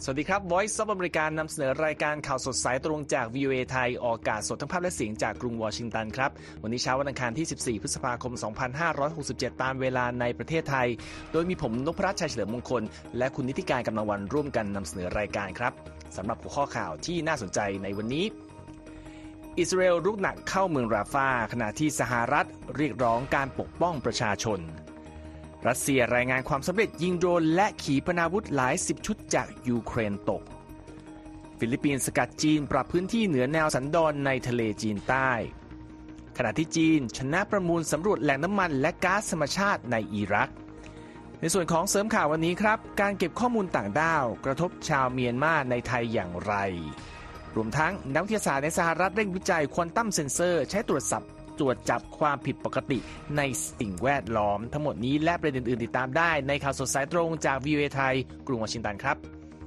สวัสดีครับ Voice of America นำเสนอรายการข่าวสดสายตรงจาก VOA ไทยออกอากาศสดทั้งภาพและเสียงจากกรุงวอชิงตันครับวันนี้เช้าวันอังคารที่14พฤษภาคม2567ตามเวลาในประเทศไทยโดยมีผมนพรัตน์ชัยเฉลิมมงคลและคุณนิติการกำลังวันร่วมกันนำเสนอรายการครับสำหรับหัวข้อข่าวที่น่าสนใจในวันนี้อิสราเอลรุกหนักเข้าเมืองราฟาขณะที่สหรัฐเรียกร้องการปกป้องประชาชนรัสเซียรายงานความสำเร็จยิงโดรนและขีปนาวุธหลาย10ชุดจากยูเครนตกฟิลิปปินส์สกัดจีนปรับพื้นที่เหนือแนวสันดอนในทะเลจีนใต้ขณะที่จีนชนะประมูลสำรวจแหล่งน้ำมันและก๊าซธรรมชาติในอิรักในส่วนของเสริมข่าววันนี้ครับการเก็บข้อมูลต่างด้าวกระทบชาวเมียนมาในไทยอย่างไรรวมทั้งนักวิทยาศาสตร์ในสหรัฐเร่งวิจัยควอนตัมเซนเซอร์ใช้ตรวจจับความผิดปกติในสิ่งแวดล้อมทั้งหมดนี้และประเด็นอื่นๆติดตามได้ในข่าวสดสายตรงจาก VOA ไทยกรุงวอชิงตันครับ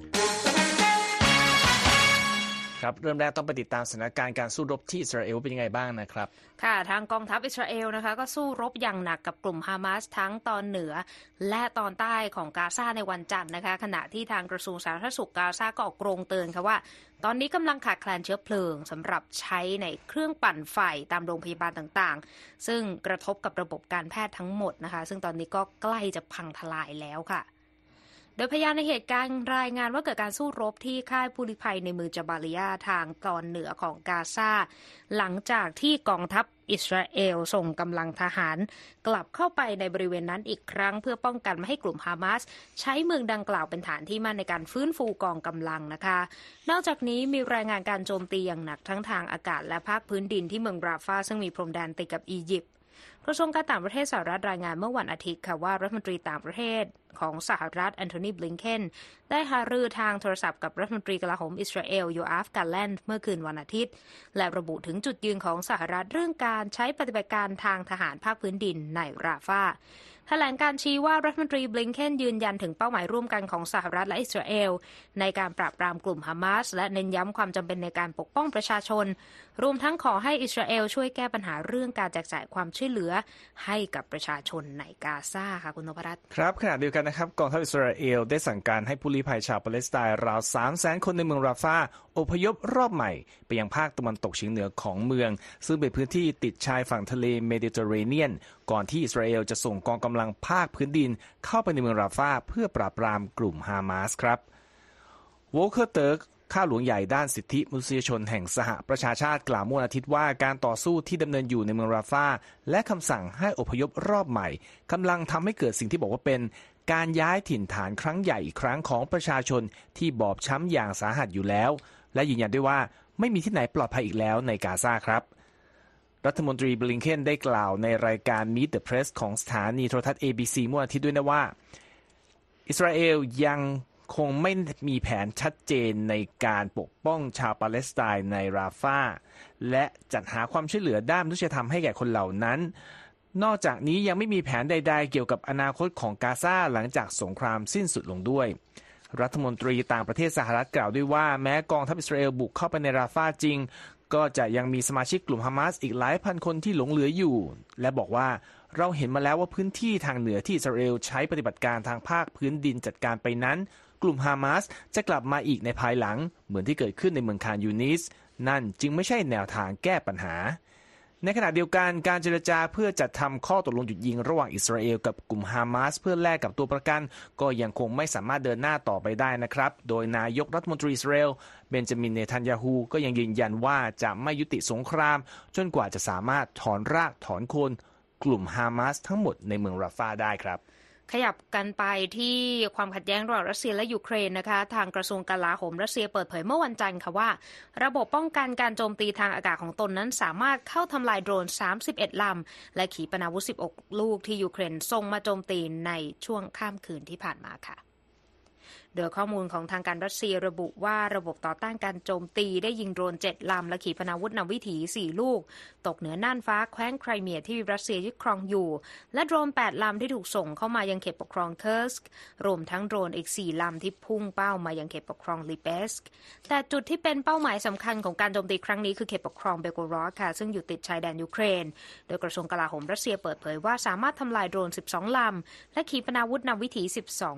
เริ่มแรกต้องไปติดตามสถานการณ์การสู้รบที่อิสราเอลเป็นยังไงบ้างนะครับค่ะทางกองทัพอิสราเอลนะคะก็สู้รบอย่างหนักกับกลุ่มฮามาสทั้งตอนเหนือและตอนใต้ของกาซาในวันจันทร์นะคะขณะที่ทางกระทรวงสาธารณสุขกาซาก็ออกโรงเตือนค่ะว่าตอนนี้กำลังขาดแคลนเชื้อเพลิงสำหรับใช้ในเครื่องปั่นไฟตามโรงพยาบาลต่างๆซึ่งกระทบกับระบบการแพทย์ทั้งหมดนะคะซึ่งตอนนี้ก็ใกล้จะพังทลายแล้วค่ะโดยพยานในเหตุการณ์รายงานว่าเกิดการสู้รบที่ค่ายผู้ลี้ภัยในเมืองจาบาลิยาทางตอนเหนือของกาซาหลังจากที่กองทัพอิสราเอลส่งกำลังทหารกลับเข้าไปในบริเวณนั้นอีกครั้งเพื่อป้องกันไม่ให้กลุ่มฮามาสใช้เมืองดังกล่าวเป็นฐานที่มั่นในการฟื้นฟูกองกำลังนะคะนอกจากนี้มีรายงานการโจมตีอย่างหนักทั้งทางอากาศและภาคพื้นดินที่เมืองราฟาซึ่งมีพรมแดนติดกับอียิปต์กระทรวงการต่างประเทศสหรัฐรายงานเมื่อวันอาทิตย์ค่ะว่ารัฐมนตรีต่างประเทศของสหรัฐแอนโทนี บลิงเคนได้หารือทางโทรศัพท์กับรัฐมนตรีกลาโหมอิสราเอลโยอาฟ กาแลนด์เมื่อคืนวันอาทิตย์และระบุถึงจุดยืนของสหรัฐเรื่องการใช้ปฏิบัติการทางทหารภาคพื้นดินในราฟาแถลงการชี้ว่ารัฐมนตรีบลิงเคนยืนยันถึงเป้าหมายร่วมกันของสหรัฐและอิสราเอลในการปราบปรามกลุ่มฮามาสและเน้นย้ำความจำเป็นในการปกป้องประชาชนรวมทั้งขอให้อิสราเอลช่วยแก้ปัญหาเรื่องการแจกจ่ายความช่วยเหลือให้กับประชาชนในกาซาค่ะคุณนพรัตน์ครับขณะเดียวกันนะครับกองทัพอิสราเอลได้สั่งการให้ผู้ลี้ภัยชาวปาเลสไตน์ราว 300,000 คนในเมืองราฟาอพยพรอบใหม่ไปยังภาคตะวันตกเฉียงเหนือของเมืองซึ่งเป็นพื้นที่ติดชายฝั่งทะเลเมดิเตอร์เรเนียนก่อนที่อิสราเอลจะส่งกองกำลังภาคพื้นดินเข้าไปในเมืองราฟาเพื่อปราบปรามกลุ่มฮามาสครับโวลเคอร์เติร์กข้าหลวงใหญ่ด้านสิทธิมนุษยชนแห่งสหประชาชาติกล่าวเมื่อวันอาทิตย์ว่าการต่อสู้ที่ดำเนินอยู่ในเมืองราฟาและคำสั่งให้อพยพรอบใหม่กำลังทำให้เกิดสิ่งที่บอกว่าเป็นการย้ายถิ่นฐานครั้งใหญ่อีกครั้งของประชาชนที่บอบช้ำอย่างสาหัสอยู่แล้วและยืนยันด้วยว่าไม่มีที่ไหนปลอดภัยอีกแล้วในกาซาครับรัฐมนตรีบลิงเคนได้กล่าวในรายการ Meet the Press ของสถานีโทรทัศน์ ABC เมื่อวันอาทิตย์ด้วยนะว่าอิสราเอลยังคงไม่มีแผนชัดเจนในการปกป้องชาวปาเลสไตน์ในราฟาและจัดหาความช่วยเหลือด้านมนุษยธรรมให้แก่คนเหล่านั้นนอกจากนี้ยังไม่มีแผนใดๆเกี่ยวกับอนาคตของกาซาหลังจากสงครามสิ้นสุดลงด้วยรัฐมนตรีต่างประเทศสหรัฐกล่าวด้วยว่าแม้กองทัพอิสราเอลบุกเข้าไปในราฟาจริงก็จะยังมีสมาชิกกลุ่มฮามาสอีกหลายพันคนที่หลงเหลืออยู่และบอกว่าเราเห็นมาแล้วว่าพื้นที่ทางเหนือที่อิสราเอลใช้ปฏิบัติการทางภาคพื้นดินจัดการไปนั้นกลุ่มฮามาสจะกลับมาอีกในภายหลังเหมือนที่เกิดขึ้นในเมืองคานยูนิสนั่นจึงไม่ใช่แนวทางแก้ปัญหาในขณะเดียวกันการเจรจาเพื่อจัดทำข้อตกลงหยุดยิงระหว่างอิสราเอลกับกลุ่มฮามาสเพื่อแลกกับตัวประกันก็ยังคงไม่สามารถเดินหน้าต่อไปได้นะครับโดยนายกรัฐมนตรีอิสราเอลเบนจามินเนทันยาฮูก็ยังยืนยันว่าจะไม่ยุติสงครามจนกว่าจะสามารถถอนรากถอนโคนกลุ่มฮามาสทั้งหมดในเมืองราฟาได้ครับขยับกันไปที่ความขัดแย้งระหว่างรัสเซียและยูเครนนะคะทางกระทรวงกลาโหมรัสเซียเปิดเผยเมื่อวันจันทร์ค่ะว่าระบบป้องกันการโจมตีทางอากาศของตนนั้นสามารถเข้าทำลายโดรน31ลำและขีปนาวุธ16ลูกที่ยูเครนส่งมาโจมตีในช่วงค่ำคืนที่ผ่านมาค่ะโดยข้อมูลของทางการรัสเซียระบุว่าระบบต่อต้านการโจมตีได้ยิงโดรน7ลำและขีปนาวุธนำวิถี4ลูกตกเหนือน่านฟ้าแคว้นไครเมียที่รัสเซียยึดครองอยู่และโดรน8ลำที่ถูกส่งเข้ามายังเขตปกครองเคิร์สก์รวมทั้งโดรนอีก4ลำที่พุ่งเป้ามายังเขตปกครองลิเปสก์แต่จุดที่เป็นเป้าหมายสำคัญของการโจมตีครั้งนี้คือเขตปกครองเบลโกรอดค่ะซึ่งอยู่ติดชายแดนยูเครนโดยกระทรวงกลาโหมรัสเซียเปิดเผยว่าสามารถทำลายโดรน12ลำและขีปนาวุธนำวิถี12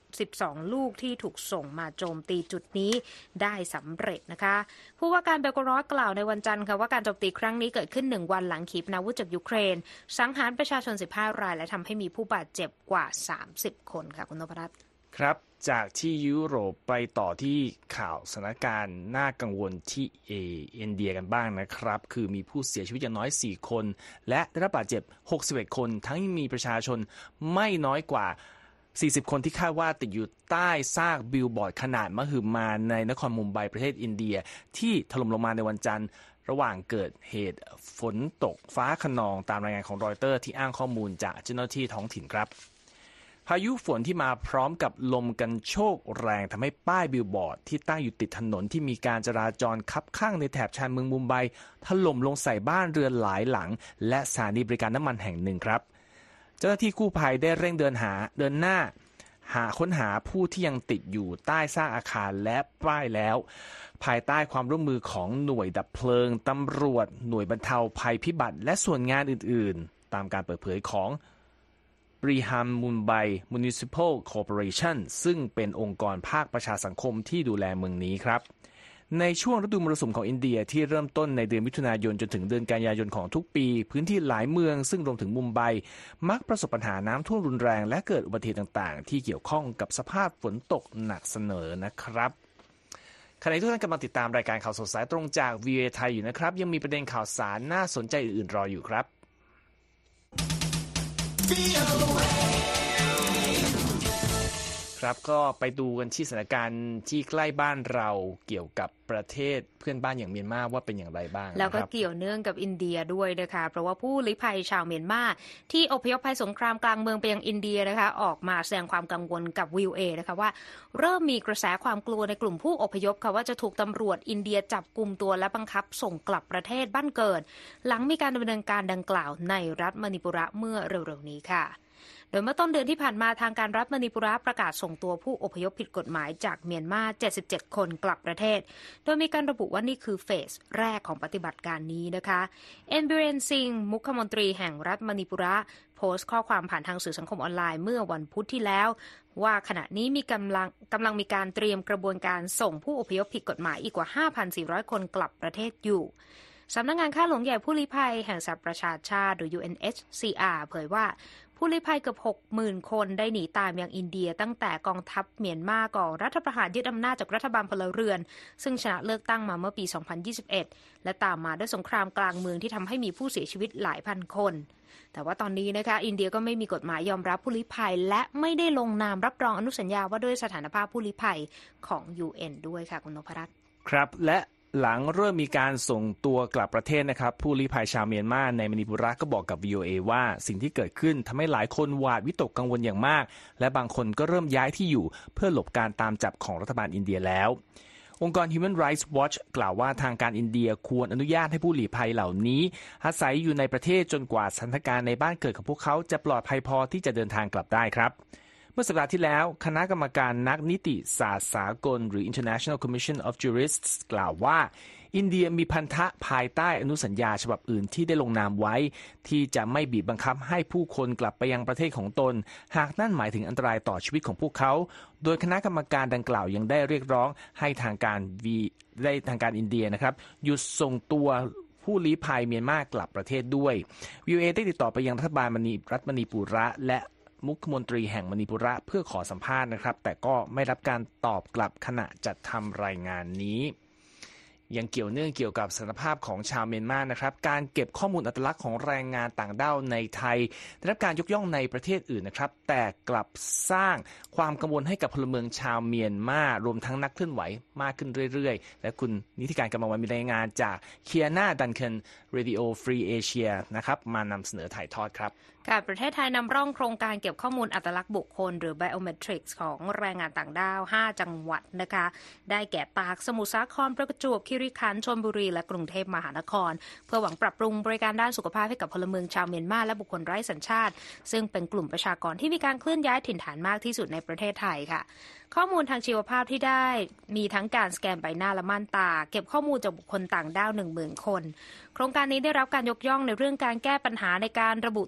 12 ลูกที่ถูกส่งมาโจมตีจุดนี้ได้สำเร็จนะคะผู้ว่าการเบลโกรอดกล่าวในวันจันทร์ค่ะว่าการโจมตีครั้งนี้เกิดขึ้น1 วันหลังขีปนาวุธจากยูเครนสังหารประชาชน15 รายและทำให้มีผู้บาดเจ็บกว่า30 คนค่ะคุณนพรัตน์ครับจากที่ยุโรปไปต่อที่ข่าวสถานการณ์น่ากังวลที่อินเดียกันบ้างนะครับคือมีผู้เสียชีวิตอย่างน้อย4 คนและได้รับบาดเจ็บ61 คนทั้งมีประชาชนไม่น้อยกว่า40 คนที่คาดว่าติดอยู่ใต้ซากบิลบอร์ดขนาดมหึมาในนครมุมไบประเทศอินเดียที่ถล่มลงมาในวันจันทร์ระหว่างเกิดเหตุฝนตกฟ้าคะนองตามรายงานของรอยเตอร์ที่อ้างข้อมูลจากเจ้าหน้าที่ท้องถิ่นครับพายุฝนที่มาพร้อมกับลมกันโชกแรงทำให้ป้ายบิลบอร์ดที่ตั้งอยู่ติดถนนที่มีการจราจรคับข้างในแถบชานเมืองมุมไบถล่มลงใส่บ้านเรือนหลายหลังและสถานีบริการน้ำมันแห่งหนึ่งครับเจ้าหน้าที่กู้ภัยได้เร่งเดินหน้าค้นหาผู้ที่ยังติดอยู่ใต้ซากอาคารและป้ายแล้วภายใต้ความร่วมมือของหน่วยดับเพลิงตำรวจหน่วยบรรเทาภัยพิบัติและส่วนงานอื่นๆตามการเปิดเผยของBrihan Mumbai Municipal Corporation ซึ่งเป็นองค์กรภาคประชาสังคมที่ดูแลเมืองนี้ครับในช่วงฤดูมรสุมของอินเดียที่เริ่มต้นในเดือนมิถุนายนจนถึงเดือนกันยายนของทุกปีพื้นที่หลายเมืองซึ่งรวมถึงมุมไบมักประสบปัญหาน้ำท่วมรุนแรงและเกิดอุบัติเหตุต่างๆที่เกี่ยวข้องกับสภาพฝนตกหนักเสมอนะครับขณะที่ทุกท่านกำลังติดตามรายการข่าวสดสายตรงจาก VOA ไทยอยู่นะครับยังมีประเด็นข่าวสารน่าสนใจอื่นๆรออยู่ครับครับก็ไปดูกันที่สถานการณ์ที่ใกล้บ้านเราเกี่ยวกับประเทศเพื่อนบ้านอย่างเมียนมาว่าเป็นอย่างไรบ้างแล้วก็เกี่ยวเนื่องกับอินเดียด้วยนะคะเพราะว่าผู้ลี้ภัยชาวเมียนมาที่อพยพภัยสงครามกลางเมืองไปยังอินเดียนะคะออกมาแสดงความกังวลกับ VOA นะคะว่าเริ่มมีกระแสความกลัวในกลุ่มผู้อพยพค่ะว่าจะถูกตำรวจอินเดียจับกุมตัวและบังคับส่งกลับประเทศบ้านเกิดหลังมีการดำเนินการดังกล่าวในรัฐมณิปุระเมื่อเร็วๆนี้ค่ะโดยเมื่อต้นเดือนที่ผ่านมาทางการรัฐมณิปุระประกาศส่งตัวผู้อพยพผิดกฎหมายจากเมียนมา77 คนกลับประเทศโดยมีการระบุว่านี่คือเฟสแรกของปฏิบัติการนี้นะคะเอ็นบิเรนซิงมุขมนตรีแห่งรัฐมณิปุระโพสต์ข้อความผ่านทางสื่อสังคมออนไลน์เมื่อวันพุธที่แล้วว่าขณะนี้มีกำลังมีการเตรียมกระบวนการส่งผู้อพยพผิดกฎหมายอีกกว่า 5,400 คนกลับประเทศอยู่สำนักงานข้าหลวงใหญ่ผู้ลี้ภัยแห่งสหประชาชาติหรือ UNHCR เผยว่าผู้ลี้ภัยเกือบ 60,000 คนได้หนีตามยังอินเดียตั้งแต่กองทัพเมียนมาก่อรัฐประหารยึดอำนาจจากรัฐบาลพลเรือนซึ่งชนะเลือกตั้งมาเมื่อปี 2021 และตามมาด้วยสงครามกลางเมืองที่ทำให้มีผู้เสียชีวิตหลายพันคนแต่ว่าตอนนี้นะคะอินเดียก็ไม่มีกฎหมายยอมรับผู้ลี้ภัยและไม่ได้ลงนามรับรองอนุสัญญาว่าด้วยสถานภาพผู้ลี้ภัยของ UN ด้วยค่ะคุณนพรัตน์ครับและหลังเริ่มมีการส่งตัวกลับประเทศนะครับผู้ลี้ภัยชาวเมียนมาในมณิปุระก็บอกกับ VOA ว่าสิ่งที่เกิดขึ้นทำให้หลายคนหวาดวิตกกังวลอย่างมากและบางคนก็เริ่มย้ายที่อยู่เพื่อหลบการตามจับของรัฐบาลอินเดียแล้วองค์กร Human Rights Watch กล่าวว่าทางการอินเดียควรอนุญาตให้ผู้ลี้ภัยเหล่านี้อาศัยอยู่ในประเทศจนกว่าสถานการณ์ในบ้านเกิดของพวกเขาจะปลอดภัยพอที่จะเดินทางกลับได้ครับเมื่อสัปดาห์ที่แล้วคณะกรรมการนักนิติศาสตร์สากลหรือ International Commission of Jurists กล่าวว่าอินเดียมีพันธะภายใต้อนุสัญญาฉบับอื่นที่ได้ลงนามไว้ที่จะไม่บีบบังคับให้ผู้คนกลับไปยังประเทศของตนหากนั่นหมายถึงอันตรายต่อชีวิตของพวกเขาโดยคณะกรรมการดังกล่าวยังได้เรียกร้องให้ทางการอินเดียนะครับหยุดส่งตัวผู้ลี้ภัยเมียนมากลับประเทศด้วย VOA ได้ติดต่อไปยังรัฐบาลรัฐมณิปุระและมุขมนตรีแห่งมณิปุระเพื่อขอสัมภาษณ์นะครับแต่ก็ไม่รับการตอบกลับขณะจัดทำรายงานนี้ยังเกี่ยวเนื่องเกี่ยวกับสถานภาพของชาวเมียนมานะครับการเก็บข้อมูลอัตลักษณ์ของแรงงานต่างด้าวในไทยได้รับการยกย่องในประเทศอื่นนะครับแต่กลับสร้างความกังวลให้กับพลเมืองชาวเมียนมารวมทั้งนักเคลื่อนไหวมากขึ้นเรื่อยๆและคุณนิติการกำมลวันมีรายงานจากเคียนาดันเคน Radio Free Asia นะครับมานำเสนอถ่ายทอดครับประเทศไทยนำร่องโครงการเก็บข้อมูลอัตลักษณ์บุคคลหรือ Biometrics ของแรงงานต่างด้าว5จังหวัดนะคะได้แก่ตากสมุทรสาครประจวบคีรีขันธ์ชลบุรีและกรุงเทพมหานครเพื่อหวังปรับปรุงบริการด้านสุขภาพให้กับพลเมืองชาวเมียนมาและบุคคลไร้สัญชาติซึ่งเป็นกลุ่มประชากรที่มีการเคลื่อนย้ายถิ่นฐานมากที่สุดในประเทศไทยค่ะข้อมูลทางชีวภาพที่ได้มีทั้งการสแกนใบหน้าและม่านตาเก็บข้อมูลจากบุคคลต่างด้าว 10,000 คนโครงการนี้ได้รับการยกย่องในเรื่องการแก้ปัญหาในการระบุตัวตนของ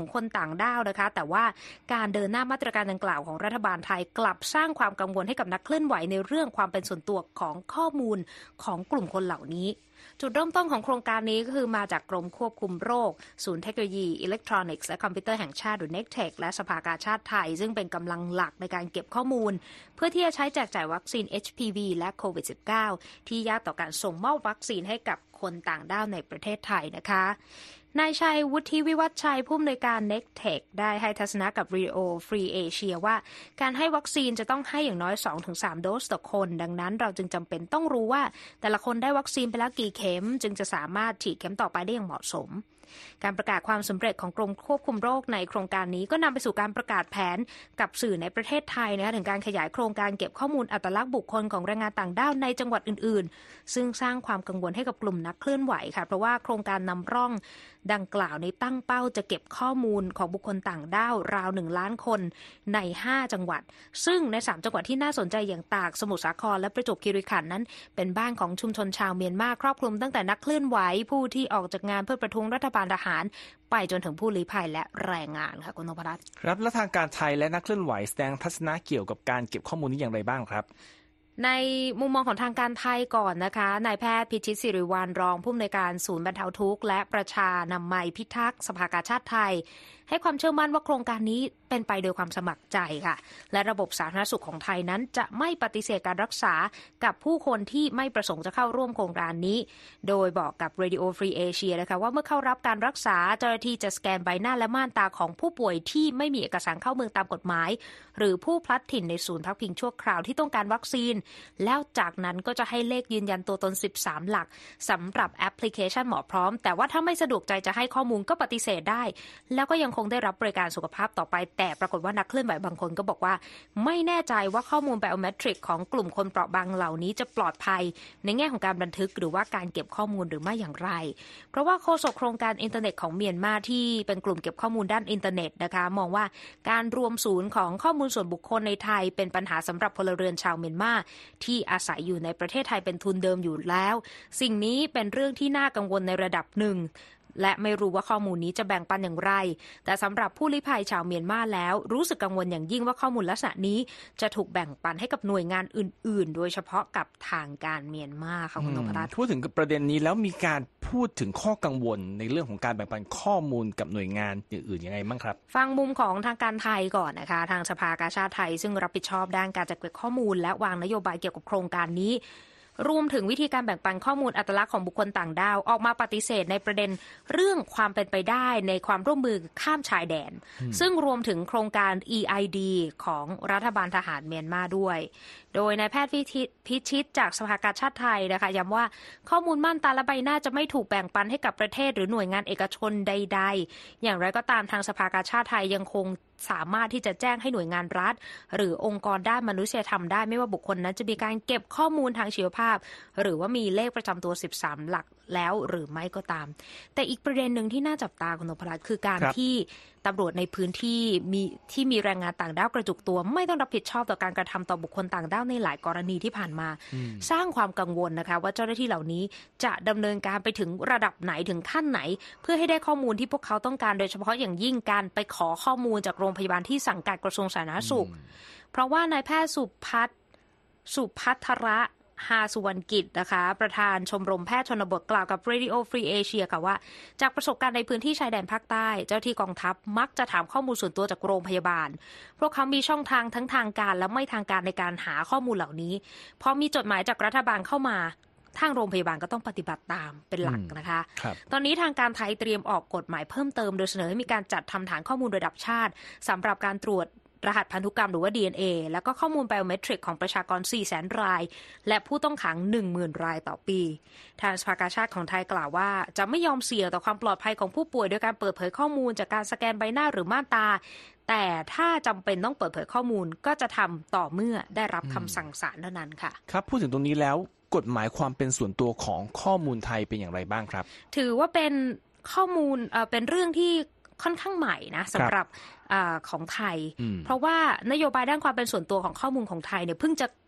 คนต่างด้าวนะคะแต่ว่าการเดินหน้ามาตรการดังกล่าวของรัฐบาลไทยกลับสร้างความกังวลให้กับนักเคลื่อนไหวในเรื่องความเป็นส่วนตัวของข้อมูลของกลุ่มคนเหล่านี้จุดเริ่มต้นของโครงการนี้ก็คือมาจากกรมควบคุมโรคศูนย์เทคโนโลยีอิเล็กทรอนิกส์และคอมพิวเตอร์แห่งชาติหรือ NECTEC และสภากาชาดไทยซึ่งเป็นกำลังหลักในการเก็บข้อมูลเพื่อที่จะใช้แจกจ่ายวัคซีน HPV และโควิด -19 ที่ยากต่อการส่งมอบวัคซีนให้กับคนต่างด้าวในประเทศไทยนะคะนายชัยวุฒิวิวัฒน์ชัยผู้อำนวยการ NECTEC ได้ให้ทัศนะกับ Radio Free Asia ว่าการให้วัคซีนจะต้องให้อย่างน้อย 2-3 โดสต่อคนดังนั้นเราจึงจำเป็นต้องรู้ว่าแต่ละคนได้วัคซีนไปแล้วกี่เข็มจึงจะสามารถฉีดเข็มต่อไปได้อย่างเหมาะสมการประกาศความสำเร็จของกรมควบคุมโรคในโครงการนี้ก็นำไปสู่การประกาศแผนกับสื่อในประเทศไทยนะคะถึงการขยายโครงการเก็บข้อมูลอัตลักษณ์บุคคลของแรงงานต่างด้าวในจังหวัดอื่นๆซึ่งสร้างความกังวลให้กับกลุ่มนักเคลื่อนไหวค่ะเพราะว่าโครงการนำร่องดังกล่าวในตั้งเป้าจะเก็บข้อมูลของบุคคลต่างด้าวราว1 ล้านคนใน5จังหวัดซึ่งใน3จังหวัดที่น่าสนใจอย่างตากสมุทรสาครและประจวบคีรีขันธ์นั้นเป็นบ้านของชุมชนชาวเมียนมาครอบคลุมตั้งแต่นักเคลื่อนไหวผู้ที่ออกจากงานเพื่อประท้วงรัฐบาลทหารไปจนถึงผู้ลี้ภัยและแรงงานค่ะคุณนพรัตน์ครับและทางการไทยและนักเคลื่อนไหวแสดงทัศนะเกี่ยวกับการเก็บข้อมูลนี้อย่างไรบ้างครับในมุมมองของทางการไทยก่อนนะคะนายแพทย์พิชิตสิริวัลย์รองผู้อำนวยการศูนย์บรรเทาทุกข์และประชานามัยพิทักษ์สภากาชาดไทยให้ความเชื่อมั่นว่าโครงการนี้เป็นไปโดยความสมัครใจค่ะและระบบสาธารณสุขของไทยนั้นจะไม่ปฏิเสธการรักษากับผู้คนที่ไม่ประสงค์จะเข้าร่วมโครงการนี้โดยบอกกับ Radio Free Asia นะคะว่าเมื่อเข้ารับการรักษาเจ้าหน้าที่จะสแกนใบหน้าและม่านตาของผู้ป่วยที่ไม่มีเอกสารเข้าเมืองตามกฎหมายหรือผู้พลัดถิ่นในศูนย์พักพิงชั่วคราวที่ต้องการวัคซีนแล้วจากนั้นก็จะให้เลขยืนยันตัวตน13หลักสำหรับแอปพลิเคชันหมอพร้อมแต่ว่าถ้าไม่สะดวกใจจะให้ข้อมูลก็ปฏิเสธได้แล้วก็ยังคงได้รับบริการสุขภาพต่อไปแต่ปรากฏว่านักเคลื่อนไหวบางคนก็บอกว่าไม่แน่ใจว่าข้อมูลไบโอเมตริกของกลุ่มคนเปราะบางเหล่านี้จะปลอดภัยในแง่ของการบันทึกหรือว่าการเก็บข้อมูลหรือไม่อย่างไรเพราะว่าโฆษกโครงการอินเทอร์เน็ตของเมียนมาที่เป็นกลุ่มเก็บข้อมูลด้านอินเทอร์เน็ตนะคะมองว่าการรวมศูนย์ของข้อมูลส่วนบุคคลในไทยเป็นปัญหาสำหรับพลเรือนชาวเมียนมาที่อาศัยอยู่ในประเทศไทยเป็นทุนเดิมอยู่แล้วสิ่งนี้เป็นเรื่องที่น่ากังวลในระดับหนึ่งและไม่รู้ว่าข้อมูลนี้จะแบ่งปันอย่างไรแต่สำหรับผู้ลี้ภัยชาวเมียนมาแล้วรู้สึกกังวลอย่างยิ่งว่าข้อมูลลักษณะนี้จะถูกแบ่งปันให้กับหน่วยงานอื่นๆโดยเฉพาะกับทางการเมียนมาค่ะคุณนพรัตน์พูดถึงประเด็นนี้แล้วมีการพูดถึงข้อกังวลในเรื่องของการแบ่งปันข้อมูลกับหน่วยงานอื่นๆยังไงบ้างครับฟังมุมของทางการไทยก่อนนะคะทางสภากาชาดไทยซึ่งรับผิดชอบด้านการจัดเก็บข้อมูลและวางนโยบายเกี่ยวกับโครงการนี้รวมถึงวิธีการแบ่งปันข้อมูลอัตลักษณ์ของบุคคลต่างด้าวออกมาปฏิเสธในประเด็นเรื่องความเป็นไปได้ในความร่วมมือข้ามชายแดนซึ่งรวมถึงโครงการ EID ของรัฐบาลทหารเมียนมาด้วยโดยนายแพทย์พิชิตจากสภากาชาดไทยนะคะย้ำว่าข้อมูลม่านตาและใบหน้าจะไม่ถูกแบ่งปันให้กับประเทศหรือหน่วยงานเอกชนใดๆอย่างไรก็ตามทางสภากาชาดไทยยังคงสามารถที่จะแจ้งให้หน่วยงานรัฐหรือองค์กรด้านมนุษยธรรมได้ไม่ว่าบุคคลนั้นจะมีการเก็บข้อมูลทางชีวภาพหรือว่ามีเลขประจำตัว13หลักแล้วหรือไม่ก็ตามแต่อีกประเด็นหนึ่งที่น่าจับตาคุณนพรัตน์คือการที่ตำรวจในพื้นที่มีแรงงานต่างด้าวกระจุกตัวไม่ต้องรับผิดชอบต่อการกระทำต่อบุคคลต่างด้าวในหลายกรณีที่ผ่านมาสร้างความกังวลนะคะว่าเจ้าหน้าที่เหล่านี้จะดำเนินการไปถึงระดับไหนถึงขั้นไหนเพื่อให้ได้ข้อมูลที่พวกเขาต้องการโดยเฉพาะอย่างยิ่งการไปขอข้อมูลจากโรงพยาบาลที่สังกัดกระทรวงสาธารณสุขเพราะว่านายแพทย์สุพัทระฮาสุวรรณกิจนะคะประธานชมรมแพทย์ชนบทกล่าวกับ Radio Free Asia ค่ะว่าจากประสบการณ์ในพื้นที่ชายแดนภาคใต้เจ้าที่กองทัพมักจะถามข้อมูลส่วนตัวจากโรงพยาบาลพวกเขามีช่องทางทั้งทางการและไม่ทางการในการหาข้อมูลเหล่านี้พอมีจดหมายจากรัฐบาลเข้ามาทางโรงพยาบาลก็ต้องปฏิบัติตามเป็นหลักนะคะตอนนี้ทางการไทยเตรียมออกกฎหมายเพิ่มเติมโดยเสนอให้มีการจัดทำฐานข้อมูลระดับชาติสำหรับการตรวจรหัสพันธุกรรมหรือว่า DNA แล้วก็ข้อมูลไบโอเมตริกของประชากร 400,000 รายและผู้ต้องขัง 10,000 รายต่อปีทางสภากาชาดของไทยกล่าวว่าจะไม่ยอมเสี่ยงต่อความปลอดภัยของผู้ป่วยโดยการเปิดเผยข้อมูลจากการสแกนใบหน้าหรือม่านตาแต่ถ้าจำเป็นต้องเปิดเผยข้อมูลก็จะทำต่อเมื่อได้รับคำสั่งศาลเท่านั้นค่ะครับพูดถึงตรงนี้แล้วกฎหมายความเป็นส่วนตัวของข้อมูลไทยเป็นอย่างไรบ้างครับถือว่าเป็นข้อมูลเป็นเรื่องที่ค่อนข้างใหม่นะสำหรับของไทยเพราะว่านโยบายด้านความเป็นส่วนตัวของข้อมูลของไทยเนี่ยเพิ่งจะ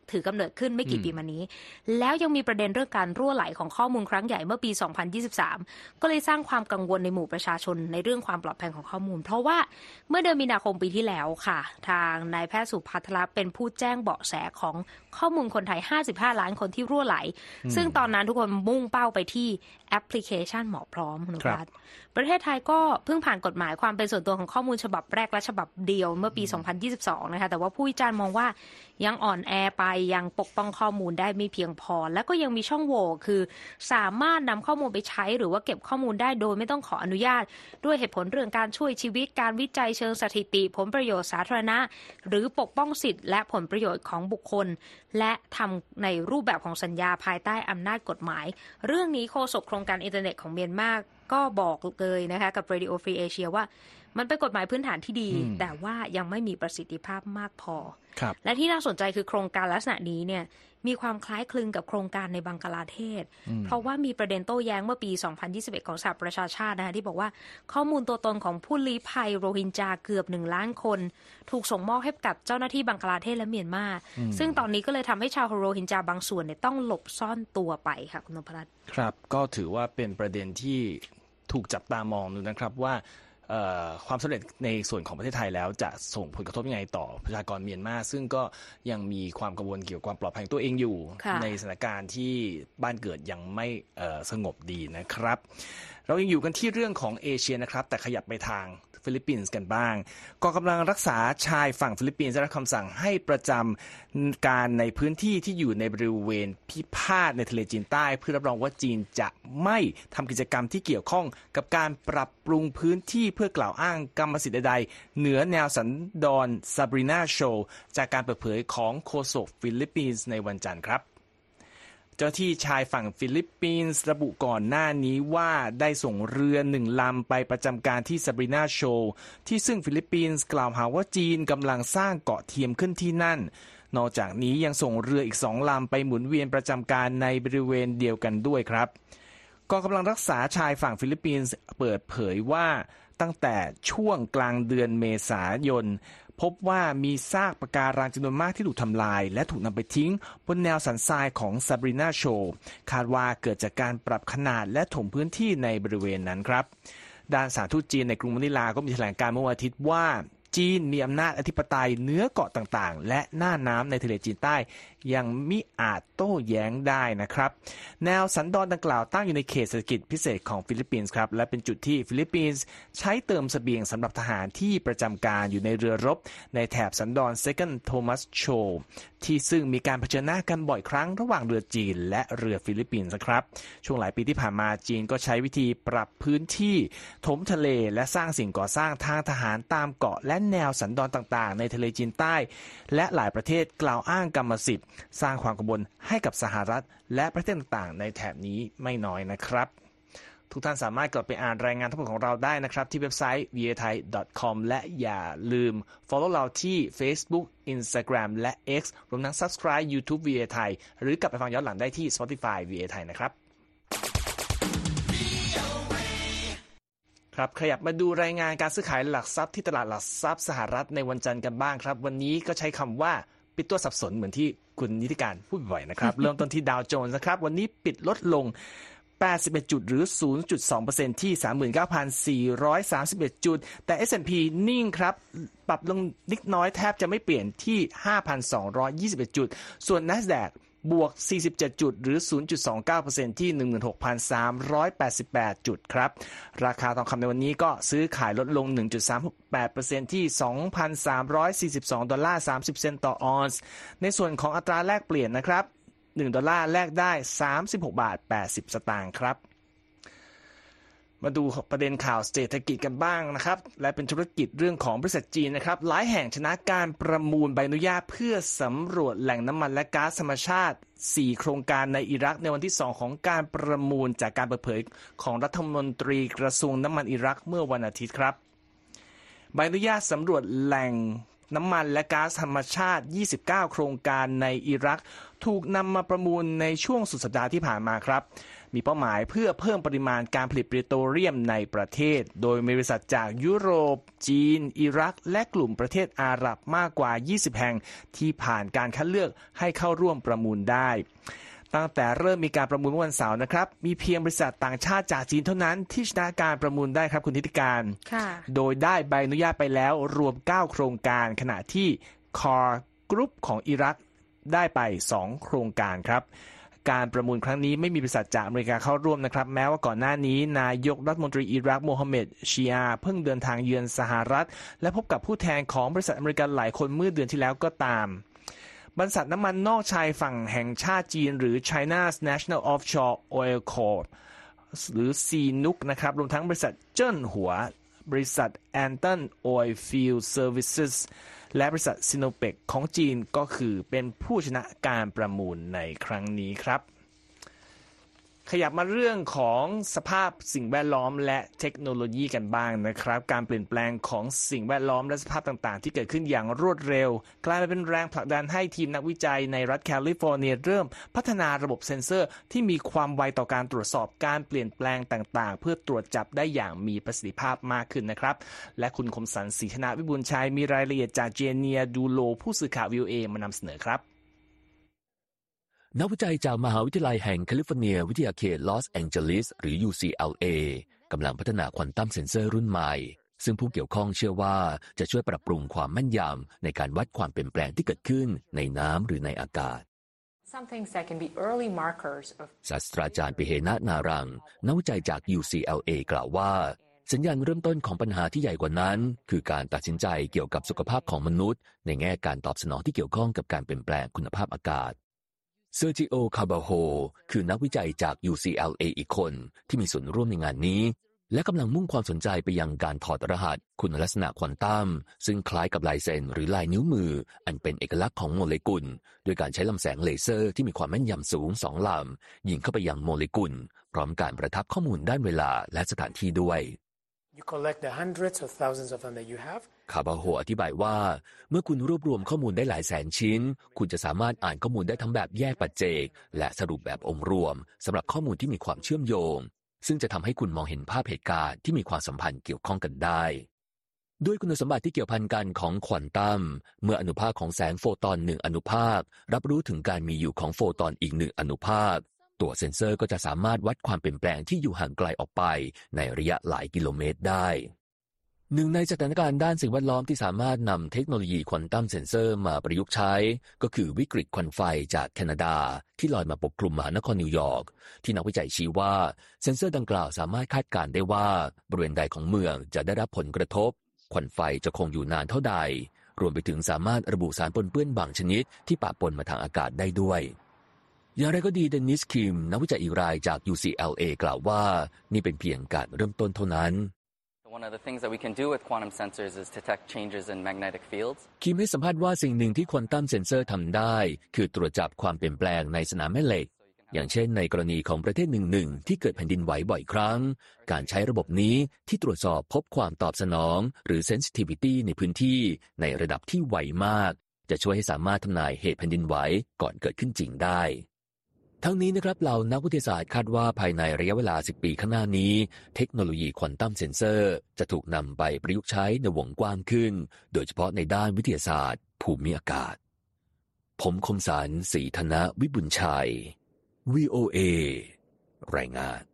ถือกำเนิดขึ้นไม่กี่ปีมานี้แล้วยังมีประเด็นเรื่องการรั่วไหลของข้อมูลครั้งใหญ่เมื่อปี 2023 ก็เลยสร้างความกังวลในหมู่ประชาชนในเรื่องความปลอดภัยของข้อมูลเพราะว่าเมื่อเดือนมีนาคมปีที่แล้วค่ะทางนายแพทย์สุภัทรเป็นผู้แจ้งเบาะแสของข้อมูลคนไทย55ล้านคนที่รั่วไหลซึ่งตอนนั้นทุกคนมุ่งเป้าไปที่แอปพลิเคชันหมอพร้อมนะครับประเทศไทยก็เพิ่งผ่านกฎหมายความเป็นส่วนตัวของข้อมูลฉบับแรกและฉบับเดียวเมื่อปี 2022 นะคะแต่ว่าผู้วิจารณ์มองว่ายังอ่อนแอไปยังปกป้องข้อมูลได้ไม่เพียงพอและก็ยังมีช่องโหว่คือสามารถนำข้อมูลไปใช้หรือว่าเก็บข้อมูลได้โดยไม่ต้องขออนุญาตด้วยเหตุผลเรื่องการช่วยชีวิตการวิจัยเชิงสถิติผลประโยชน์สาธารณะหรือปกป้องสิทธิและผลประโยชน์ของบุคคลและทำในรูปแบบของสัญญาภายใต้อำนาจกฎหมายเรื่องนี้โฆษกโครงการอินเทอร์เน็ตของเมียนมาก็บอกเลยนะคะกับ Radio Free Asia ว่ามันเป็นกฎหมายพื้นฐานที่ดีแต่ว่ายังไม่มีประสิทธิภาพมากพอและที่น่าสนใจคือโครงการลักษณะนี้เนี่ยมีความคล้ายคลึงกับโครงการในบังกลาเทศเพราะว่ามีประเด็นโต้แย้งเมื่อปี 2021 ของสหประชาชาตินะคะที่บอกว่าข้อมูลตัวตนของผู้ลี้ภัยโรฮิงญาเกือบ1ล้านคนถูกส่งมอบให้กับเจ้าหน้าที่บังกลาเทศและเมียนมาซึ่งตอนนี้ก็เลยทำให้ชาวโรฮิงญาบางส่วนเนี่ยต้องหลบซ่อนตัวไปค่ะคุณนพรัตน์ครับก็ถือว่าเป็นประเด็นที่ถูกจับตามองดูนะครับว่าความสำเร็จในส่วนของประเทศไทยแล้วจะส่งผลกระทบยังไงต่อประชากรเมียนมาซึ่งก็ยังมีความกังวลเกี่ยวกับความปลอดภัยตัวเองอยู่ในสถานการณ์ที่บ้านเกิดยังไม่สงบดีนะครับเรายังอยู่กันที่เรื่องของเอเชียนะครับแต่ขยับไปทางฟิลิปปินส์กันบ้างกองกำลังรักษาชายฝั่งฟิลิปปินส์ได้รับคำสั่งให้ประจำการในพื้นที่ที่อยู่ในบริเวณพิพาทในทะเลจีนใต้เพื่อรับรองว่าจีนจะไม่ทำกิจกรรมที่เกี่ยวข้องกับการปรับปรุงพื้นที่เพื่อกล่าวอ้างกรรมสิทธิ์ใดๆเหนือแนวสันดอนซาบรีนาโชจากการเปิดเผยของโฆษกฟิลิปปินส์ในวันจันทร์ครับเจ้าที่ชายฝั่งฟิลิปปินส์ระบุก่อนหน้านี้ว่าได้ส่งเรือ1ลำไปประจำการที่ซาบรีนาโชที่ซึ่งฟิลิปปินส์กล่าวหาว่าจีนกำลังสร้างเกาะเทียมขึ้นที่นั่นนอกจากนี้ยังส่งเรืออีก2ลำไปหมุนเวียนประจำการในบริเวณเดียวกันด้วยครับกองกำลังรักษาชายฝั่งฟิลิปปินส์เปิดเผยว่าตั้งแต่ช่วงกลางเดือนเมษายนพบว่ามีซากปะการังจำนวนมากที่ถูกทำลายและถูกนำไปทิ้งบนแนวสันทรายของซาบรีนาโชคาดว่าเกิดจากการปรับขนาดและถมพื้นที่ในบริเวณนั้นครับด้านสถานทูตจีนในกรุงมะนิลาก็มีแถลงการเมื่อวันอาทิตย์ว่าจีนมีอำนาจอธิปไตยเหนือเกาะต่างๆและหน้าน้ำในทะเลจีนใต้ยังมิอาจโต้แย้งได้นะครับแนวสันดอนดังกล่าวตั้งอยู่ในเขตเศรษฐกิจพิเศษของฟิลิปปินส์ครับและเป็นจุดที่ฟิลิปปินส์ใช้เติมเสบียงสำหรับทหารที่ประจำการอยู่ในเรือรบในแถบสันดอน Second Thomas Shoal ที่ซึ่งมีการเผชิญหน้ากันบ่อยครั้งระหว่างเรือจีนและเรือฟิลิปปินส์ครับช่วงหลายปีที่ผ่านมาจีนก็ใช้วิธีปรับพื้นที่ถมทะเลและสร้างสิ่งก่อสร้างทางทหารตามเกาะและแนวสันดอนต่างๆในทะเลจีนใต้และหลายประเทศกล่าวอ้างกรรมสิทธิ์สร้างความกังวลให้กับสหรัฐและประเทศต่างๆในแถบนี้ไม่น้อยนะครับทุกท่านสามารถกลับไปอ่านรายงานทั้งหมดของเราได้นะครับที่เว็บไซต์ viathai.com และอย่าลืม follow เราที่ Facebook Instagram และ X รวมทั้ง subscribe YouTube viathai หรือกลับไปฟังย้อนหลังได้ที่ Spotify viathai นะครับครับขยับมาดูรายงานการซื้อขายหลักทรัพย์ที่ตลาดหลักทรัพย์สหรัฐในวันจันทร์กันบ้างครับวันนี้ก็ใช้คำว่าปิดตัวสับสนเหมือนที่คุณนิติการพูดบ่อยนะครับ เริ่มต้นที่ดาวโจนส์นะครับวันนี้ปิดลดลง81จุดหรือ 0.2% ที่ 39,431 จุดแต่ S&P นิ่งครับปรับลงนิดน้อยแทบจะไม่เปลี่ยนที่ 5,221 จุดส่วน NASDAQ บวก47จุดหรือ 0.29% ที่ 16,388 จุดครับราคาทองคำในวันนี้ก็ซื้อขายลดลง 1.38% ที่ 2,342 ดอลลาร์30 เซนต์ต่อออนซ์ในส่วนของอัตราแลกเปลี่ยนนะครับ1ดอลลาร์แลกได้36บาท80สตางค์ครับมาดูประเด็นข่าวเศรษฐกิจกันบ้างนะครับและเป็นธุรกิจเรื่องของบริษัทจีนนะครับหลายแห่งชนะการประมูลใบอนุญาตเพื่อสำรวจแหล่งน้ำมันและก๊าซธรรมชาติ4โครงการในอิรักในวันที่2ของการประมูลจากการเปิดเผยของรัฐมนตรีกระทรวงน้ำมันอิรักเมื่อวันอาทิตย์ครับใบอนุญาตสำรวจแหล่งน้ำมันและก๊าซธรรมชาติ29โครงการในอิรักถูกนำมาประมูลในช่วงสุดสัปดาห์ที่ผ่านมาครับมีเป้าหมายเพื่อเพิ่มปริมาณการผลิตปิโตรเลียมในประเทศโดยมีบริษัทจากยุโรปจีนอิรักและกลุ่มประเทศอาหรับมากกว่า20แห่งที่ผ่านการคัดเลือกให้เข้าร่วมประมูลได้ตั้งแต่เริ่มมีการประมูลวันเสาร์นะครับมีเพียงบริษัทต่างชาติจากจีนเท่านั้นที่ชนะการประมูลได้ครับคุณธิติการโดยได้ใบอนุญาตไปแล้วรวม9โครงการขณะที่คอร์กรุ๊ปของอิรักได้ไป2โครงการครับการประมูลครั้งนี้ไม่มีบริษัทจากอเมริกาเข้าร่วมนะครับแม้ว่าก่อนหน้านี้นายกรัฐมนตรีอิรักโมฮัมเหม็ดชีอาเพิ่งเดินทางเยือนสหรัฐและพบกับผู้แทนของบริษัทอเมริกันหลายคนเมื่อเดือนที่แล้วก็ตามบริษัทน้ำมันนอกชายฝั่งแห่งชาติจีนหรือ China's National Offshore Oil Corp หรือ CNOOC นะครับรวมทั้งบริษัทเจิ้นหัวบริษัท Anton Oilfield Services และบริษัทซิโนเปกของจีนก็คือเป็นผู้ชนะการประมูลในครั้งนี้ครับขยับมาเรื่องของสภาพสิ่งแวดล้อมและเทคโนโลยีกันบ้างนะครับการเปลี่ยนแปลงของสิ่งแวดล้อมและสภาพต่างๆที่เกิดขึ้นอย่างรวดเร็วกลายมาเป็นแรงผลักดันให้ทีมนักวิจัยในรัฐแคลิฟอร์เนียเริ่มพัฒนาระบบเซ็นเซอร์ที่มีความไวต่อการตรวจสอบการเปลี่ยนแปลงต่างๆเพื่อตรวจจับได้อย่างมีประสิทธิภาพมากขึ้นนะครับและคุณคมสันต์ ศรีธนาวิบูลย์ชัยมีรายละเอียดจากเจเนียดูโลผู้สื่อข่าว VOA มานำเสนอครับนักวิจัยจากมหาวิทยาลัยแห่งแคลิฟอร์เนียวิทยาเขตลอสแองเจลิสหรือ UCLA กำลังพัฒนาควอนตัมเซ็นเซอร์รุ่นใหม่ซึ่งผู้เกี่ยวข้องเชื่อว่าจะช่วยปรับปรุงความแม่นยำในการวัดความเปลี่ยนแปลงที่เกิดขึ้นในน้ำหรือในอากาศศาสตราจารย์ปิเฮนะนารังนักวิจัยจาก UCLA กล่าวว่าสัญญาณเริ่มต้นของปัญหาที่ใหญ่กว่านั้นคือการตัดสินใจเกี่ยวกับสุขภาพของมนุษย์ในแง่การตอบสนองที่เกี่ยวข้องกับการเปลี่ยนแปลงคุณภาพอากาศเซอร์จิโอ คาบาโฮคือนักวิจัยจาก UCLA อีกคนที่มีส่วนร่วมในงานนี้และกำลังมุ่งความสนใจไปยังการถอดรหัสคุณลักษณะควอนตัมซึ่งคล้ายกับลายเซ็นหรือลายนิ้วมืออันเป็นเอกลักษณ์ของโมเลกุลโดยการใช้ลำแสงเลเซอร์ที่มีความแม่นยำสูง2ลำยิงเข้าไปยังโมเลกุลพร้อมการประทับข้อมูลด้านเวลาและสถานที่ด้วย You collect the hundreds of thousands of them that you have. คาบาโฮอธิบายว่าเมื่อคุณรวบรวมข้อมูลได้หลายแสนชิ้นคุณจะสามารถอ่านข้อมูลได้ทั้งแบบแยกปัจเจกและสรุปแบบองค์รวมสำหรับข้อมูลที่มีความเชื่อมโยงซึ่งจะทำให้คุณมองเห็นภาพเหตุการณ์ที่มีความสัมพันธ์เกี่ยวข้องกันได้ด้วยคุณสมบัติที่เกี่ยวพันกันของควอนตัมเมื่ออนุภาคของแสงโฟตอน1อนุภาครับรู้ถึงการมีอยู่ของโฟตอนอีก1อนุภาคตัวเซ็นเซอร์ก็จะสามารถวัดความเปลี่ยนแปลงที่อยู่ห่างไกลออกไปในระยะหลายกิโลเมตรได้หนึ่งในสถานการณ์ด้านสิ่งแวดล้อมที่สามารถนำเทคโนโลยีควอนตัมเซ็นเซอร์มาประยุกต์ใช้ก็คือวิกฤตควันไฟจากแคนาดาที่ลอยมาปกคลุมมหานครนิวยอร์กที่นักวิจัยชี้ว่าเซ็นเซอร์ดังกล่าวสามารถคาดการณ์ได้ว่าบริเวณใดของเมืองจะได้รับผลกระทบควันไฟจะคงอยู่นานเท่าใดรวมไปถึงสามารถระบุสารปนเปื้อนบางชนิดที่ปะปนมาทางอากาศได้ด้วยอย่างไรก็ดีเดนิสคิมนักวิจัยอีกรายจาก UCLA กล่าวว่านี่เป็นเพียงการเริ่มต้นเท่านั้น One of the things that we can do with quantum sensors is detect changes in magnetic fields. คิมให้สัมภาษณ์ว่าสิ่งหนึ่งที่ควอนตัมเซ็นเซอร์ทำได้คือตรวจจับความเปลี่ยนแปลงในสนามแม่เหล็กอย่างเช่นในกรณีของประเทศหนึ่งที่เกิดแผ่นดินไหวบ่อยครั้งการใช้ระบบนี้ที่ตรวจสอบพบความตอบสนองหรือ sensitivity ในพื้นที่ในระดับที่ไวมากจะช่วยให้สามารถทำนายเหตุแผ่นดินไหวก่อนเกิดขึ้นจริงได้ทั้งนี้นะครับเหล่านักวิทยาศาสตร์คาดว่าภายในระยะเวลา10ปีข้างหน้านี้เทคโนโลยีควอนตัมเซ็นเซอร์จะถูกนำไปประยุกต์ใช้ในวงกว้างขึ้นโดยเฉพาะในด้านวิทยาศาสตร์ภูมิอากาศผมคมสันต์ ศรีธนวิบุญชัย VOA รายงาน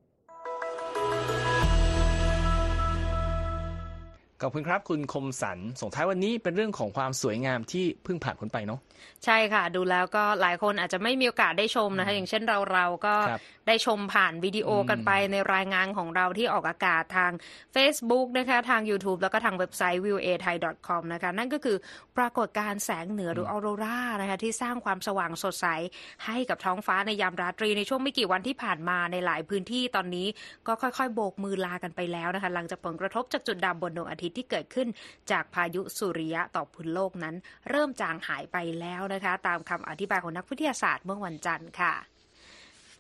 ขอบคุณครับคุณคมสันต์ส่งท้ายวันนี้เป็นเรื่องของความสวยงามที่เพิ่งผ่านพ้นไปเนาะใช่ค่ะดูแล้วก็หลายคนอาจจะไม่มีโอกาสได้ชมนะคะอย่างเช่นเราก็ได้ชมผ่านวิดีโอกันไปในรายงานของเราที่ออกอากาศทาง Facebook นะคะทาง YouTube แล้วก็ทางเว็บไซต์ voathai.com นะคะนั่นก็คือปรากฏการณ์แสงเหนือหรือออโรรานะคะที่สร้างความสว่างสดใสให้กับท้องฟ้าในยามราตรีในช่วงไม่กี่วันที่ผ่านมาในหลายพื้นที่ตอนนี้ก็ค่อยๆโบกมือลากันไปแล้วนะคะหลังจากผลกระทบจากจุดดำบนดวงอาทิตย์ที่เกิดขึ้นจากพายุสุริยะต่อพื้นโลกนั้นเริ่มจางหายไปแล้วนะคะตามคำอธิบายของนักวิทยาศาสตร์เมื่อวันจันทร์ค่ะ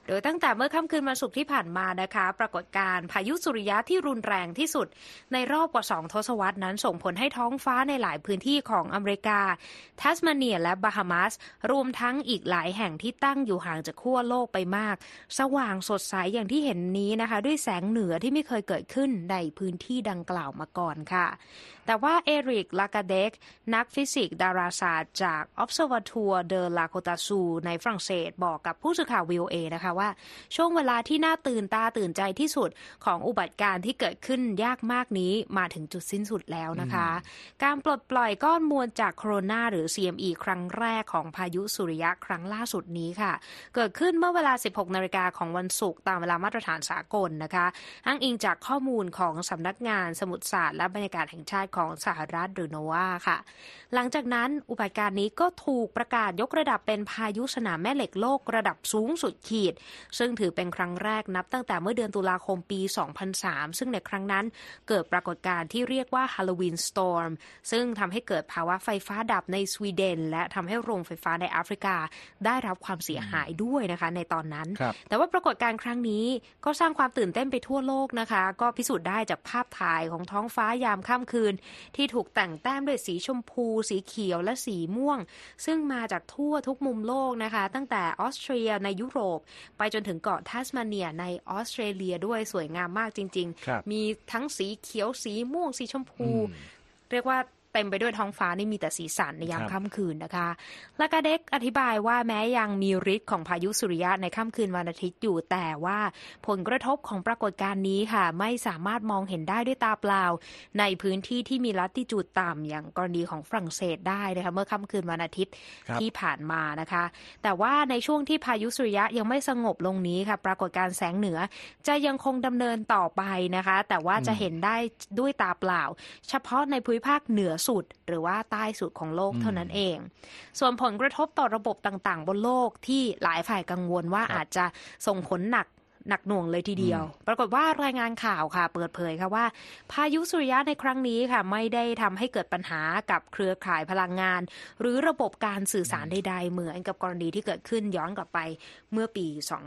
โดยตั้งแต่เมื่อค่ำคืนวันศุกร์ที่ผ่านมานะคะปรากฏการณ์พายุสุริยะที่รุนแรงที่สุดในรอบกว่า2 ทศวรรษนั้นส่งผลให้ท้องฟ้าในหลายพื้นที่ของอเมริกาทัสมาเนียและบาฮามาสรวมทั้งอีกหลายแห่งที่ตั้งอยู่ห่างจากขั้วโลกไปมากสว่างสดใสอย่างที่เห็นนี้นะคะด้วยแสงเหนือที่ไม่เคยเกิดขึ้นในพื้นที่ดังกล่าวมาก่อนค่ะแต่ว่าเอริก ลากาเดกนักฟิสิกส์ดาราศาสตร์จาก Observatoire de la Côte d'Azur ในฝรั่งเศสบอกกับผู้สื่อข่าว VOA นะคะว่าช่วงเวลาที่น่าตื่นตาตื่นใจที่สุดของอุบัติการณ์ที่เกิดขึ้นยากมากนี้มาถึงจุดสิ้นสุดแล้วนะคะการปลดปล่อยก้อนมวลจากโคโรนาหรือ CME ครั้งแรกของพายุสุริยะครั้งล่าสุดนี้ค่ะเกิดขึ้นเมื่อเวลา 16 นาฬิกาของวันศุกร์ตามเวลามาตรฐานสากลนะคะอ้างอิงจากข้อมูลของสำนักงานสมุทรศาสตร์และบรรยากาศแห่งชาติของสหรัฐหรือโนวาค่ะหลังจากนั้นอุบัติการณ์นี้ก็ถูกประกาศยกระดับเป็นพายุสนามแม่เหล็กโลกระดับสูงสุดขีดซึ่งถือเป็นครั้งแรกนับตั้งแต่เมื่อเดือนตุลาคมปี 2003 ซึ่งในครั้งนั้นเกิดปรากฏการณ์ที่เรียกว่า Halloween Storm ซึ่งทำให้เกิดภาวะไฟฟ้าดับในสวีเดนและทำให้โรงไฟฟ้าในแอฟริกาได้รับความเสียหายด้วยนะคะในตอนนั้นแต่ว่าปรากฏการณ์ครั้งนี้ก็สร้างความตื่นเต้นไปทั่วโลกนะคะก็พิสูจน์ได้จากภาพถ่ายของท้องฟ้ายามค่ำคืนที่ถูกแต่งแต้มด้วยสีชมพูสีเขียวและสีม่วงซึ่งมาจากทั่วทุกมุมโลกนะคะตั้งแต่ออสเตรียในยุโรปไปจนถึงเกาะทัสมาเนียในออสเตรเลียด้วยสวยงามมากจริงๆมีทั้งสีเขียวสีม่วงสีชมพูเรียกว่าเต็มไปด้วยท้องฟ้านี่มีแต่สีสันในยามค่ำคืนนะคะลากาเด็กอธิบายว่าแม้ยังมีฤทธิ์ของพายุสุริยะในค่ำคืนวันอาทิตย์อยู่แต่ว่าผลกระทบของปรากฏการณ์นี้ค่ะไม่สามารถมองเห็นได้ด้วยตาเปล่าในพื้นที่ที่มีลัติจูดต่ำอย่างกรณีของฝรั่งเศสได้นะคะเมื่อค่ำคืนวันอาทิตย์ที่ผ่านมานะคะแต่ว่าในช่วงที่พายุสุริยะยังไม่สงบลงนี้ค่ะปรากฏการณ์แสงเหนือจะยังคงดำเนินต่อไปนะคะแต่ว่าจะเห็นได้ด้วยตาเปล่าเฉพาะในภูมิภาคเหนือสุดหรือว่าใต้สุดของโลกเท่านั้นเองส่วนผลกระทบต่อระบบต่างๆบนโลกที่หลายฝ่ายกังวลว่าอาจจะส่งผลหนักหน่วงเลยทีเดียวปรากฏว่ารายงานข่าวค่ะเปิดเผยค่ะว่าพายุสุริยะในครั้งนี้ค่ะไม่ได้ทำให้เกิดปัญหากับเครือข่ายพลังงานหรือระบบการสื่อสารใดๆเหมือนกับกรณีที่เกิดขึ้นย้อนกลับไปเมื่อปี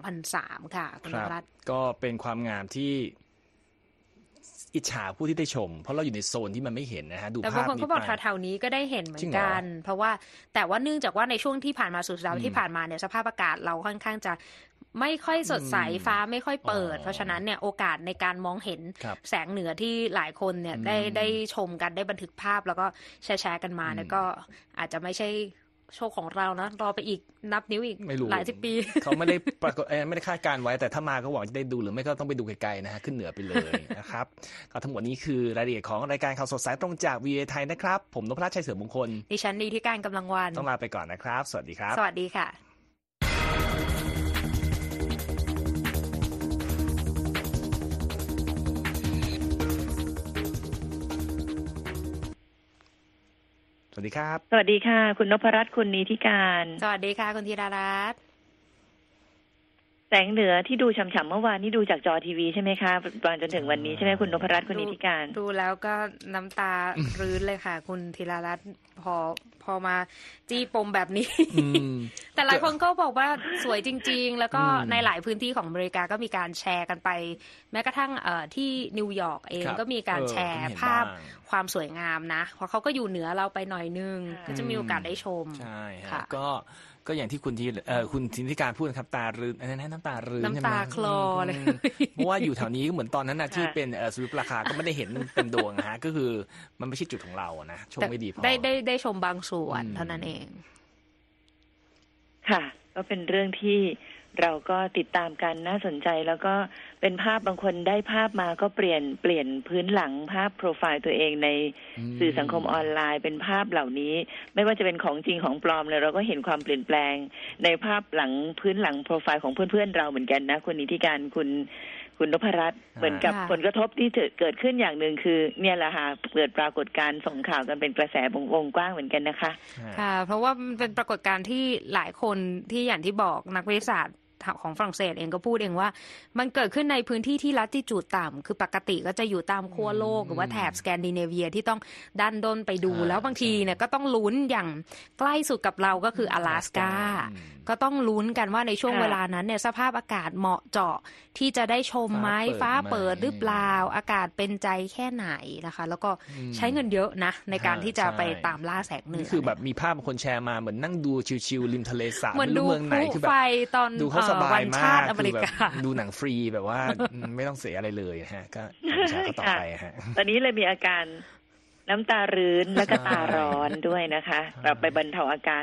2003 ค่ะคุณรัตน์ก็เป็นความงามที่อิจฉาผู้ที่ได้ชมเพราะเราอยู่ในโซนที่มันไม่เห็นนะฮะดูภาพนี้แต่บางคนก็บอกแถวๆนี้ก็ได้เห็นเหมือนกันเพราะว่าแต่ว่าเนื่องจากว่าในช่วงที่ผ่านมาสุดสัปดาห์ที่ผ่านมาเนี่ยสภาพอากาศเราค่อนข้างจะไม่ค่อยสดใสฟ้าไม่ค่อยเปิดเพราะฉะนั้นเนี่ยโอกาสในการมองเห็นแสงเหนือที่หลายคนเนี่ยได้ชมกันได้บันทึกภาพแล้วก็แชร์กันมาเนี่ยก็อาจจะไม่ใช่โชคของเรานะรอไปอีกนับนิ้วอีกหลายสิบปีเขาไม่ได้ปรากฏไม่ได้คาดการไว้แต่ถ้ามาก็หวังจะได้ดูหรือไม่ก็ต้องไปดูไกลๆนะฮะขึ้นเหนือไปเลยนะครับก็ทั้งหมดนี้คือรายละเอียดของรายการข่าวสดสายตรงจาก VOA ไทยนะครับผมนพรัตน์ชัยเสริมมงคลดิฉันดีที่การกำลังวันต้องลาไปก่อนนะครับสวัสดีครับสวัสดีค่ะสวัสดีครับสวัสดีค่ะคุณนพรัตน์คุณนิติการสวัสดีค่ะคุณธีรารัตน์แสงเหนือที่ดูฉ่ำๆเมื่อวานนี่ดูจากจอทีวีใช่ไหมคะตอนจนถึงวันนี้ใช่ไหมคุณนพรัตน์คุณนิติการดูแล้วก็น้ำตารื้นเลยค่ะคุณธีรารัตน์พอมาจี้ปมแบบนี้แต่หลายคนก็บอกว่าสวยจริงๆแล้วก็ในหลายพื้นที่ของอเมริกาก็มีการแชร์กันไปแม้กระทั่งที่นิวยอร์กเองก็มีการแชร์ภาพความสวยงามนะเพราะเขาก็อยู่เหนือเราไปหน่อยนึงก็จะมีโอกาสได้ชมใช่ค่ะก็อย่างที่คุณทินธิการพูดครับตารื้นอันนั้นน้ำตารื้นน้ำตาคลอเลยเพราะว่าอยู่แถวนี้เหมือนตอนนั้นนะที่เป็นสุริยุปราคาก็ไม่ได้เห็นเป็นดวงนะฮะก็คือมันไม่ใช่จุดของเรานะชมไม่ดีพอได้ชมบางส่วนเท่านั้นเองค่ะก็เป็นเรื่องที่เราก็ติดตามกันน่าสนใจแล้วก็เป็นภาพบางคนได้ภาพมาก็เปลี่ยนพื้นหลังภาพโปรไฟล์ตัวเองในสื่อสังคมออนไลน์เป็นภาพเหล่านี้ไม่ว่าจะเป็นของจริงของปลอมเลยเราก็เห็นความเปลี่ยนแปลงในภาพหลังพื้นหลังโปรไฟล์ของเพื่อนๆเราเหมือนกันนะคุณนิติการคุณนพรัตน์เหมือนกับผลกระทบที่เกิดขึ้นอย่างหนึ่งคือเนี่ยแหละค่ะเกิดปรากฏการณ์ส่งข่าวกันเป็นกระแสวงกว้างเหมือนกันนะคะค่ะเพราะว่ามันเป็นปรากฏการณ์ที่หลายคนที่อย่างที่บอกนักวิทยาศาสตร์ของฝรั่งเศสเองก็พูดเองว่ามันเกิดขึ้นในพื้นที่ที่ลัติจูดต่ำคือปกติก็จะอยู่ตามขั้วโลกหรือว่าแถบสแกนดิเนเวียที่ต้องดันด้นไปดูแล้วบางทีเนี่ยก็ต้องลุ้นอย่างใกล้สุดกับเราก็คือ阿拉斯ก้าก็ต้องลุ้นกันว่าในช่วงเวลานั้นเนี่ยสภาพอากาศเหมาะเจาะที่จะได้ชมไหมฟ้าเปิดหรือเปล่าอากาศเป็นใจแค่ไหนนะคะแล้วก็ใช้เงินเยอะนะในการที่จะไปตามล่าแสงเหนือคือแบบมีภาพคนแชร์มาเหมือนนั่งดูชิลๆริมทะเลสาบเหมือนดูเมืองไหนคือแบบตอนดูเขาสบายมากอเมริกาดูหนังฟรีแบบว่าไม่ต้องเสียอะไรเลยฮะก็ชาต่อไปฮะตอนนี้เลยมีอาการน้ำตารื้นและก็ตาร้อนด้วยนะคะเราไปบรรเทาอาการ